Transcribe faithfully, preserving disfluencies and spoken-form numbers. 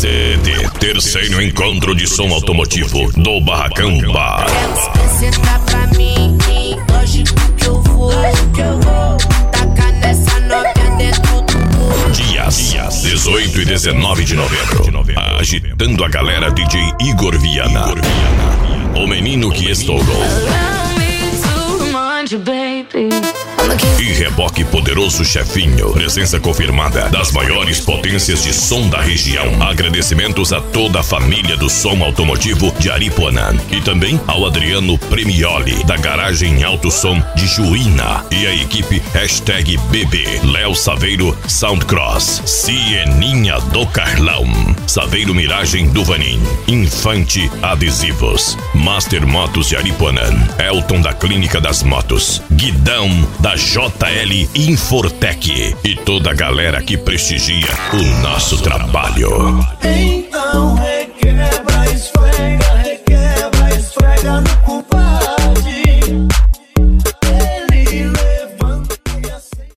C D, terceiro encontro de som automotivo do Barracão Bar. Senta pra mim, lógico que eu vou, que eu vou tacar nessa novinha dentro do cu. Dias, dias dezoito e dezenove de novembro. Agitando a galera, D J Igor Viana. O menino que estourou. E reboque poderoso chefinho. Presença confirmada das maiores potências de som da região. Agradecimentos a toda a família do som automotivo de Aripuanã. E também ao Adriano Premioli, da Garagem Alto Som de Juína. E a equipe hashtag B B, Léo Saveiro Soundcross, Cieninha do Carlão, Saveiro Miragem do Vanim, Infante Adesivos, Master Motos de Aripuanã, Elton da Clínica das Motos, Guidão da J L Infortec e toda a galera que prestigia o nosso trabalho.